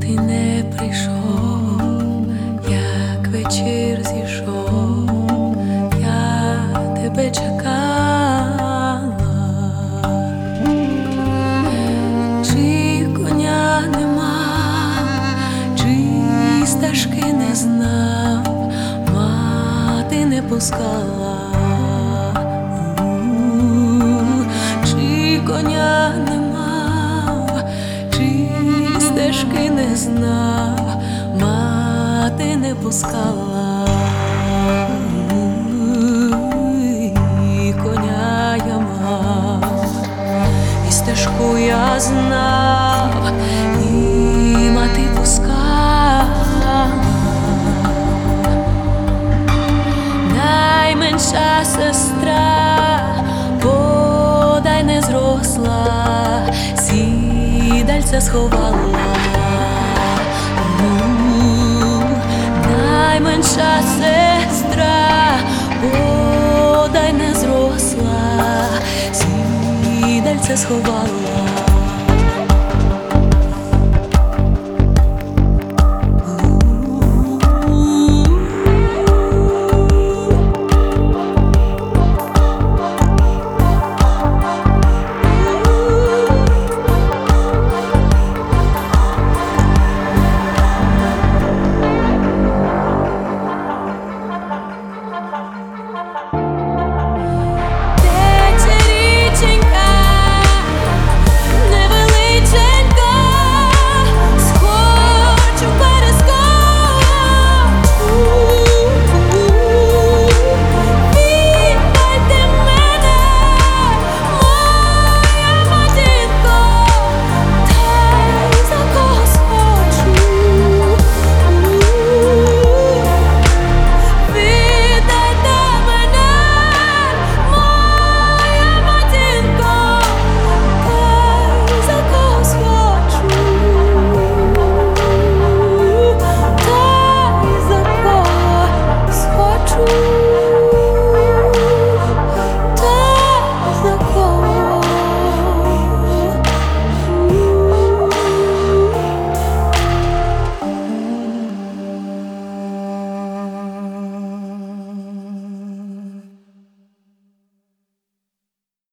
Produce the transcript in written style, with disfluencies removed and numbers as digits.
і не прийшов, як вечір зійшов, я тебе чекала, чи коня нема, чи стежки не знав, мати не пускала, чи коня нема, чи стежки не знав, мати не пускала. І коня я мав, і стежку я знав, і мати пускала. Найменша сестра бодай не зросла, сідальця сховала. Найменша сестра бодай не зросла, сідальця сховала.